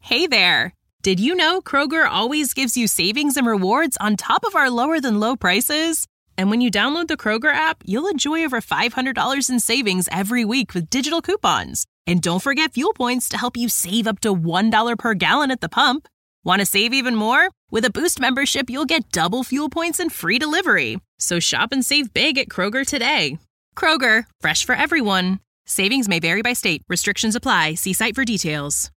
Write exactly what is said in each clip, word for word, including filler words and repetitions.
Hey there! Did you know Kroger always gives you savings and rewards on top of our lower-than-low prices? And when you download the Kroger app, you'll enjoy over five hundred dollars in savings every week with digital coupons. And don't forget fuel points to help you save up to one dollar per gallon at the pump. Want to save even more? With a Boost membership, you'll get double fuel points and free delivery. So shop and save big at Kroger today. Kroger, fresh for everyone. Savings may vary by state. Restrictions apply. See site for details.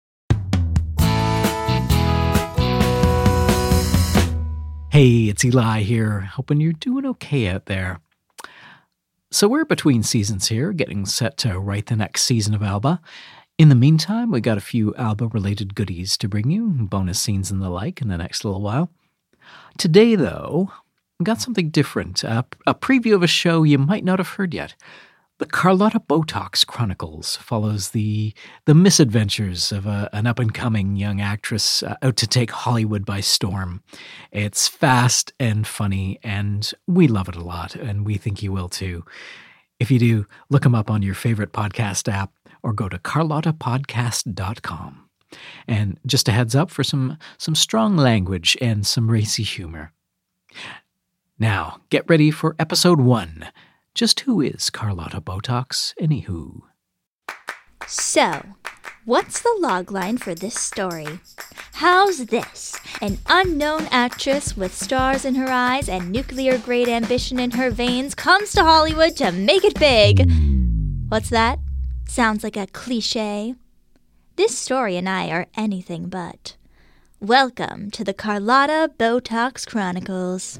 Hey, it's Eli here, hoping you're doing okay out there. So we're between seasons here, getting set to write the next season of Alba. In the meantime, we got a few Alba-related goodies to bring you, bonus scenes and the like in the next little while. Today, though, we got something different, a, a preview of a show you might not have heard yet. The Carlotta Botox Chronicles follows the the misadventures of a, an up-and-coming young actress uh, out to take Hollywood by storm. It's fast and funny, and we love it a lot, and we think you will too. If you do, look them up on your favorite podcast app or go to carlotta podcast dot com. And just a heads up for some, some strong language and some racy humor. Now, get ready for episode one. Just who is Carlotta Botox, anywho? So, what's the logline for this story? How's this? An unknown actress with stars in her eyes and nuclear-grade ambition in her veins comes to Hollywood to make it big. What's that? Sounds like a cliche. This story and I are anything but. Welcome to the Carlotta Botox Chronicles.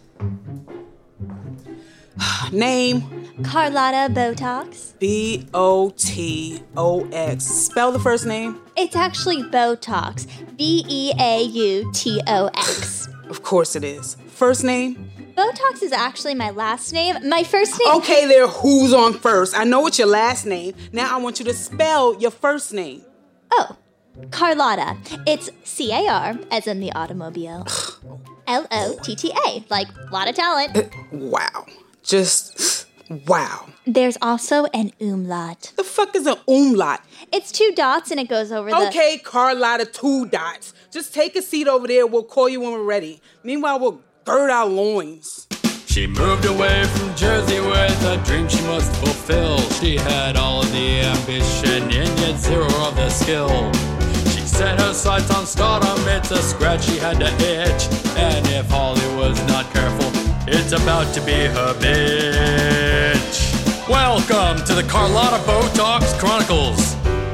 Name? Carlotta Botox. B O T O X. Spell the first name. It's actually Botox. B E A U T O X. Of course it is. First name? Botox is actually my last name. My first name... Okay, there, who's on first? I know it's your last name. Now I want you to spell your first name. Oh, Carlotta. It's C A R, as in the automobile. L O T T A, like a lot of talent. Uh, wow. Just, wow. There's also an umlaut. The fuck is an umlaut? It's two dots and it goes over the... Okay, Carlotta, two dots. Just take a seat over there. We'll call you when we're ready. Meanwhile, we'll gird our loins. She moved away from Jersey with a dream she must fulfill. She had all of the ambition and yet zero of the skill. She set her sights on stardom. It's a scratch she had to itch. And if Hollywood's not careful, it's about to be her bitch. Welcome to the Carlotta Botox Chronicles.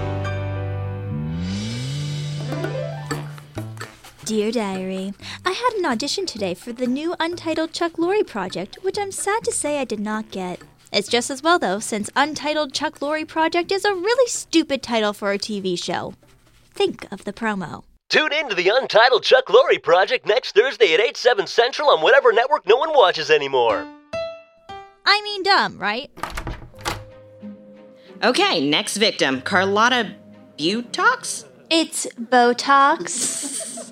Dear Diary, I had an audition today for the new Untitled Chuck Lorre project, which I'm sad to say I did not get. It's just as well, though, since Untitled Chuck Lorre Project is a really stupid title for a T V show. Think of the promo. Tune in to the Untitled Chuck Lorre Project next Thursday at eight, seven Central on whatever network no one watches anymore. I mean dumb, right? Okay, next victim. Carlotta Botox? It's Botox.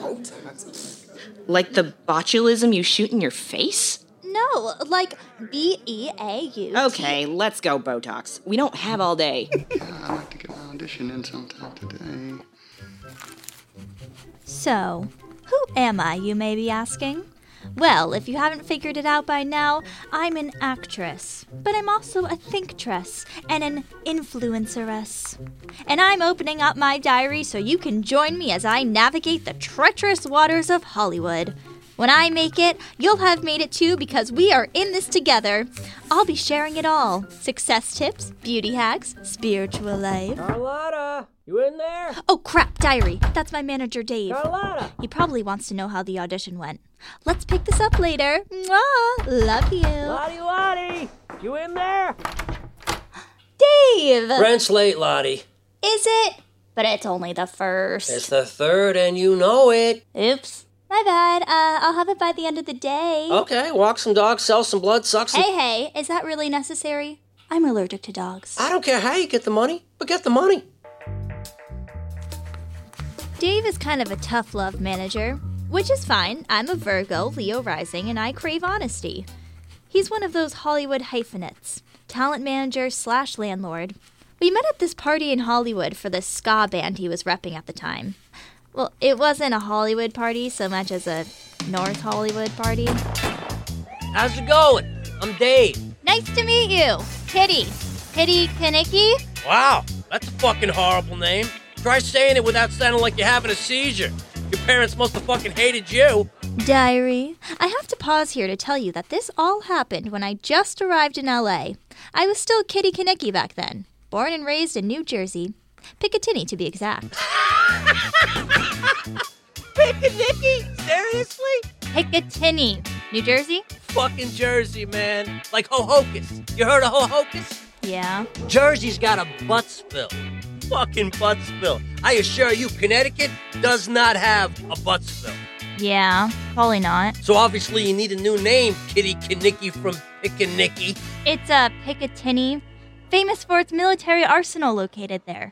Like the botulism you shoot in your face? No, like B E A U. Okay, let's go, Botox. We don't have all day. I'd like to get an audition in sometime today. So, who am I, you may be asking? Well, if you haven't figured it out by now, I'm an actress, but I'm also a thinktress and an influenceress. And I'm opening up my diary so you can join me as I navigate the treacherous waters of Hollywood. When I make it, you'll have made it too because we are in this together. I'll be sharing it all. Success tips, beauty hacks, spiritual life. Carlotta, you in there? Oh crap, diary. That's my manager, Dave. Carlotta! He probably wants to know how the audition went. Let's pick this up later. Mwah! Love you. Lottie, Lottie! You in there? Dave! Rent's late, Lottie. Is it? But it's only the first. It's the third and you know it. Oops. My bad. Uh, I'll have it by the end of the day. Okay, walk some dogs, sell some blood, suck some... Hey, hey, is that really necessary? I'm allergic to dogs. I don't care how you get the money, but get the money. Dave is kind of a tough love manager, which is fine. I'm a Virgo, Leo rising, and I crave honesty. He's one of those Hollywood hyphenates, talent manager slash landlord, We met at this party in Hollywood for this ska band he was repping at the time. Well, it wasn't a Hollywood party so much as a North Hollywood party. How's it going? I'm Dave. Nice to meet you. Kitty. Kitty Kanicki? Wow, that's a fucking horrible name. Try saying it without sounding like you're having a seizure. Your parents must have fucking hated you. Diary, I have to pause here to tell you that this all happened when I just arrived in L A. I was still Kitty Kanicki back then, born and raised in New Jersey. Picatinny, to be exact. Picatinny? Seriously? Picatinny. New Jersey? Fucking Jersey, man. Like Ho Hocus. You heard of Ho Hocus? Yeah. Jersey's got a Buttsville. Fucking Buttsville. I assure you, Connecticut does not have a Buttsville. Yeah, probably not. So obviously you need a new name, Kitty Kanicki from Picanicki. It's a uh, Picatinny, famous for its military arsenal located there.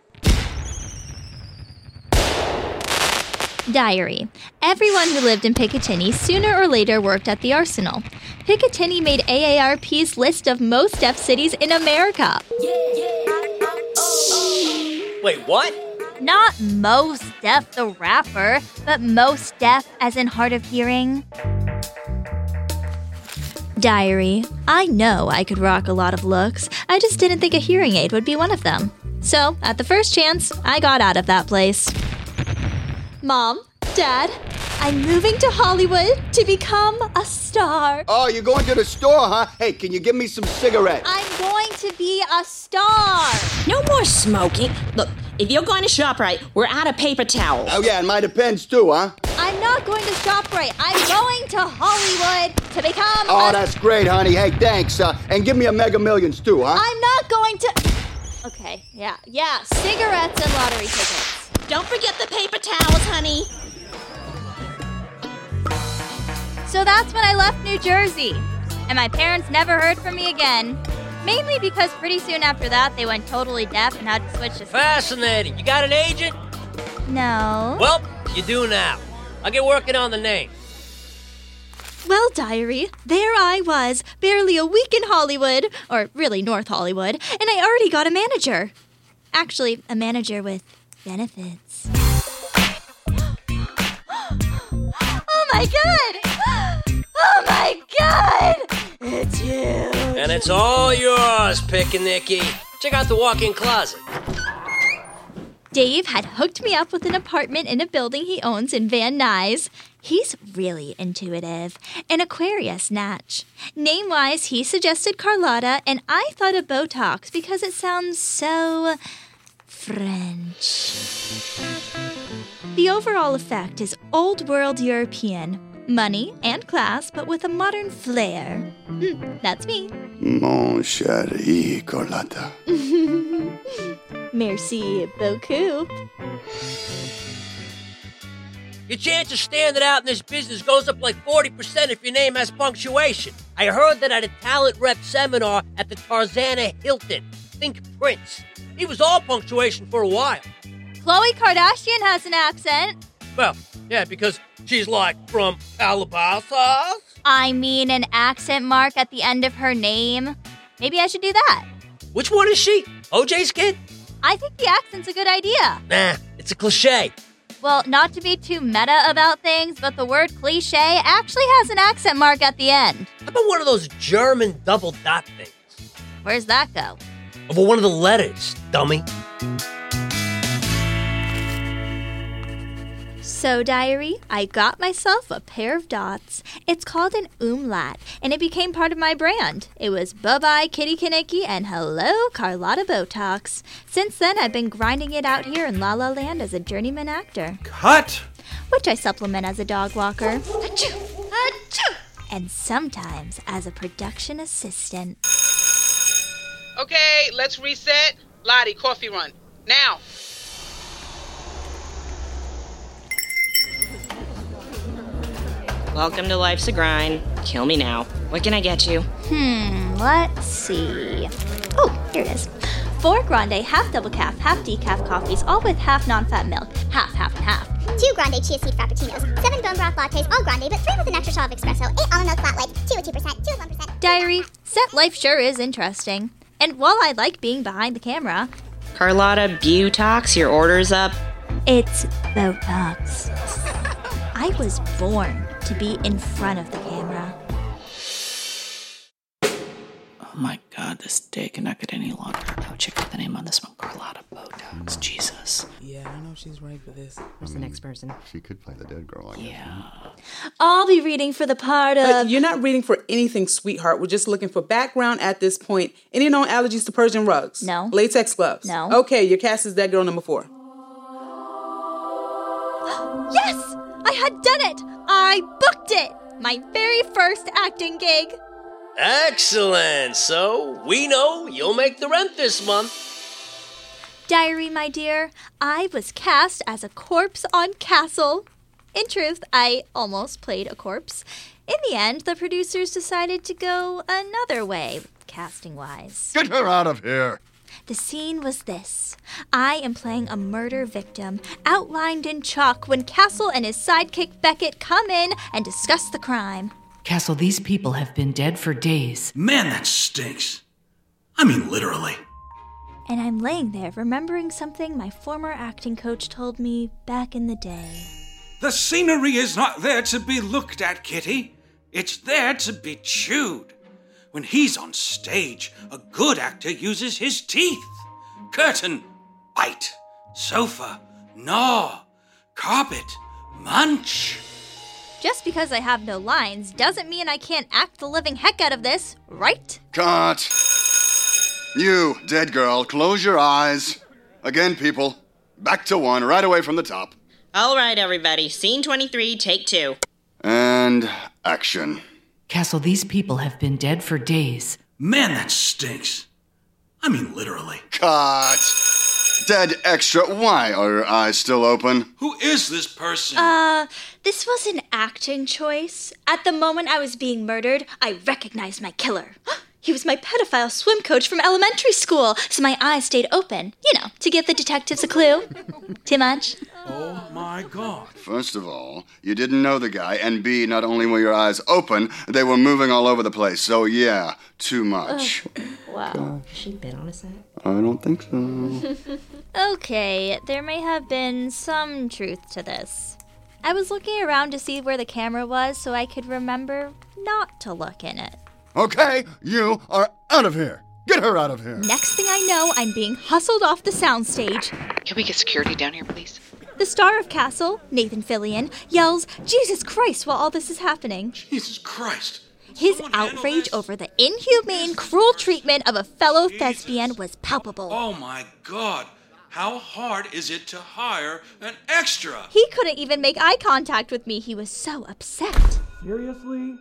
Diary. Everyone who lived in Picatinny sooner or later worked at the arsenal. Picatinny made A A R P's list of most deaf cities in America. Wait, what? Not Mos Def the rapper, but most deaf as in hard of hearing. Diary. I know I could rock a lot of looks. I just didn't think a hearing aid would be one of them. So, at the first chance, I got out of that place. Mom, Dad, I'm moving to Hollywood to become a star. Oh, you're going to the store, huh? Hey, can you give me some cigarettes? I'm going to be a star. No more smoking. Look, if you're going to ShopRite, we're out of paper towels. Oh, yeah, and my Depends, too, huh? I'm not going to ShopRite. I'm going to Hollywood to become Oh, a... that's great, honey. Hey, thanks. Uh, and give me a Mega Millions, too, huh? I'm not going to... Okay, yeah, yeah, cigarettes and lottery tickets. Don't forget the paper towels, honey. So that's when I left New Jersey. And my parents never heard from me again. Mainly because pretty soon after that, they went totally deaf and had to switch to... Fascinating. You got an agent? No. Well, you do now. I'll get working on the name. Well, Diary, there I was, barely a week in Hollywood, or really North Hollywood, and I already got a manager. Actually, a manager with benefits. Oh my god! Oh my god! It's huge! And it's all yours, Picanicki. Check out the walk-in closet. Dave had hooked me up with an apartment in a building he owns in Van Nuys. He's really intuitive. An Aquarius natch. Name-wise, he suggested Carlotta, and I thought of Botox because it sounds so... French. The overall effect is old-world European. Money and class, but with a modern flair. Mm, that's me. Mon chéri, Carlotta. Merci beaucoup. Your chance of standing out in this business goes up like forty percent if your name has punctuation. I heard that at a talent rep seminar at the Tarzana Hilton. Think Prince. He was all punctuation for a while. Khloe Kardashian has an accent. Well, yeah, because she's like from Calabasas. I mean an accent mark at the end of her name. Maybe I should do that. Which one is she? O J's kid? I think the accent's a good idea. Nah, it's a cliche. Well, not to be too meta about things, but the word cliche actually has an accent mark at the end. How about one of those German double dot things? Where's that go? Over one of the letters, dummy. So, Diary, I got myself a pair of dots. It's called an umlaut, and it became part of my brand. It was bye-bye Kitty Kanicki and hello Carlotta Botox. Since then, I've been grinding it out here in La La Land as a journeyman actor. Cut! Which I supplement as a dog walker. Achoo! Achoo! And sometimes as a production assistant. Okay, let's reset. Lottie, coffee run. Now. Welcome to Life's a Grind. Kill me now. What can I get you? Hmm, let's see. Oh, here it is. Four grande, half double calf, half decaf coffees, all with half non-fat milk. Half, half, and half. Two grande chia seed frappuccinos, seven bone broth lattes, all grande, but three with an extra shot of espresso, eight almond milk flat white, two with two percent, two with one percent. Diary, set life sure is interesting. And while I like being behind the camera, Carlotta Botox, your order's up. It's Botox. I was born to be in front of the camera. Oh my god, this day cannot get any longer. Oh, check out the name on this one. Carlotta Botox. Jesus. Yeah, I know she's right for this. Who's the next person? She could play the dead girl, I guess. Yeah. I'll be reading for the part of... Uh, you're not reading for anything, sweetheart. We're just looking for background at this point. Any known allergies to Persian rugs? No. Latex gloves? No. Okay, your cast is dead girl number four. Yes! I had done it! I booked it! My very first acting gig. Excellent. So, we know you'll make the rent this month. Diary, my dear, I was cast as a corpse on Castle. In truth, I almost played a corpse. In the end, the producers decided to go another way, casting-wise. Get her out of here! The scene was this. I am playing a murder victim, outlined in chalk when Castle and his sidekick Beckett come in and discuss the crime. Castle, these people have been dead for days. Man, that stinks. I mean, literally. And I'm laying there remembering something my former acting coach told me back in the day. The scenery is not there to be looked at, Kitty. It's there to be chewed. When he's on stage, a good actor uses his teeth. Curtain, bite. Sofa, gnaw. Carpet, munch. Just because I have no lines doesn't mean I can't act the living heck out of this, right? Cut. You, dead girl, close your eyes. Again, people. Back to one, right away from the top. All right, everybody. Scene twenty-three, take two. And action. Castle, these people have been dead for days. Man, that stinks. I mean, literally. Cut. Dead extra. Why are your eyes still open? Who is this person? Uh, this was an acting choice. At the moment I was being murdered, I recognized my killer. He was my pedophile swim coach from elementary school, so my eyes stayed open, you know, to give the detectives a clue. Too much? Oh, my God. First of all, you didn't know the guy, and B, not only were your eyes open, they were moving all over the place. So, yeah, too much. Wow. Has she been on a set? I don't think so. Okay, there may have been some truth to this. I was looking around to see where the camera was so I could remember not to look in it. Okay, you are out of here. Get her out of here. Next thing I know, I'm being hustled off the soundstage. Can we get security down here, please? The star of Castle, Nathan Fillion, yells, "Jesus Christ," while all this is happening. Jesus Christ. His Someone outrage over the inhumane, cruel treatment of a fellow Jesus. thespian was palpable. Oh, my God. How hard is it to hire an extra? He couldn't even make eye contact with me. He was so upset. Seriously?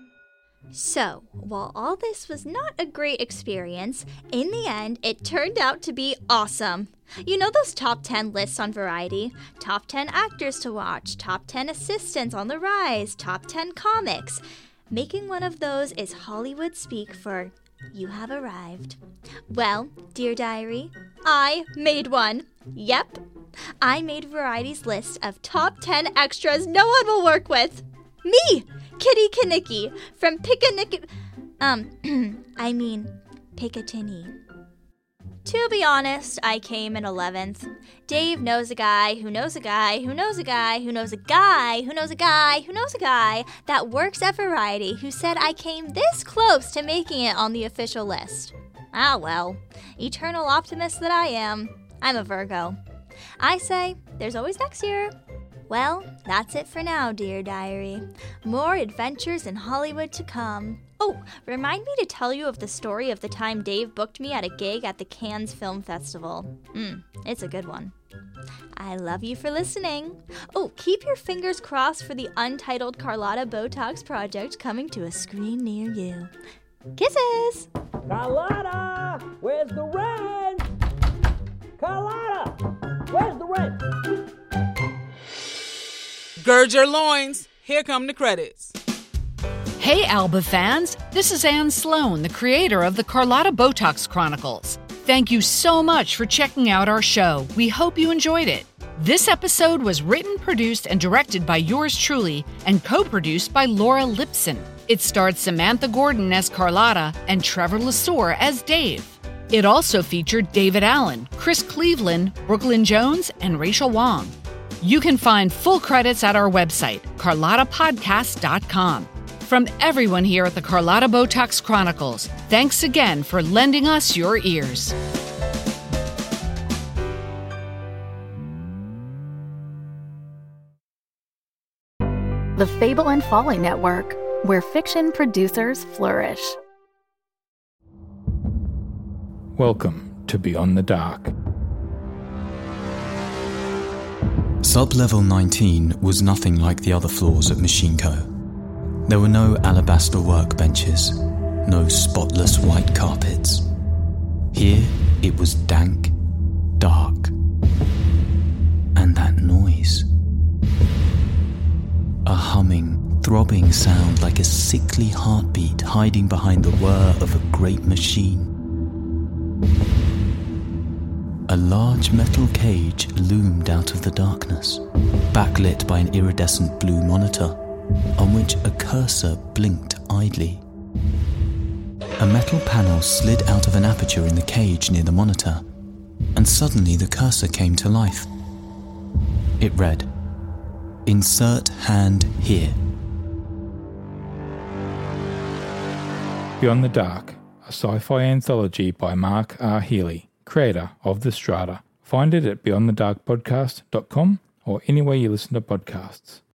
So, while all this was not a great experience, in the end, it turned out to be awesome. You know those top ten lists on Variety? Top ten actors to watch, top ten assistants on the rise, top ten comics. Making one of those is Hollywood speak for you have arrived. Well, dear diary, I made one. Yep. I made Variety's list of top ten extras no one will work with. Me! Kitty Kanicki from Pickanicki... Um, I mean, Picatinny. To be honest, I came in eleventh. Dave knows a guy who knows a guy who knows a guy who knows a guy who knows a guy who knows a guy that works at Variety who said I came this close to making it on the official list. Ah well, eternal optimist that I am. I'm a Virgo. I say, there's always next year. Well, that's it for now, dear diary. More adventures in Hollywood to come. Oh, remind me to tell you of the story of the time Dave booked me at a gig at the Cannes Film Festival. Hmm, it's a good one. I love you for listening. Oh, keep your fingers crossed for the untitled Carlotta Botox project coming to a screen near you. Kisses! Carlotta, where's the rent? Carlotta, where's the rent? Gird your loins. Here come the credits. Hey, Alba fans. This is Anne Sloan, the creator of the Carlotta Botox Chronicles. Thank you so much for checking out our show. We hope you enjoyed it. This episode was written, produced, and directed by yours truly and co-produced by Laura Lipson. It starred Samantha Gordon as Carlotta and Trevor Lesueur as Dave. It also featured David Allen, Chris Cleveland, Brooklyn Jones, and Rachel Wong. You can find full credits at our website, carlotta podcast dot com. From everyone here at the Carlotta Botox Chronicles, thanks again for lending us your ears. The Fable and Folly Network, where fiction producers flourish. Welcome to Beyond the Dark. Sub-level nineteen was nothing like the other floors at Machine Co. There were no alabaster workbenches, no spotless white carpets. Here it was dank, dark, and that noise. A humming, throbbing sound like a sickly heartbeat hiding behind the whir of a great machine. A large metal cage loomed out of the darkness, backlit by an iridescent blue monitor, on which a cursor blinked idly. A metal panel slid out of an aperture in the cage near the monitor, and suddenly the cursor came to life. It read, "Insert hand here." Beyond the Dark, a sci-fi anthology by Mark R. Healy, creator of The Strata. Find it at beyond the dark podcast dot com or anywhere you listen to podcasts.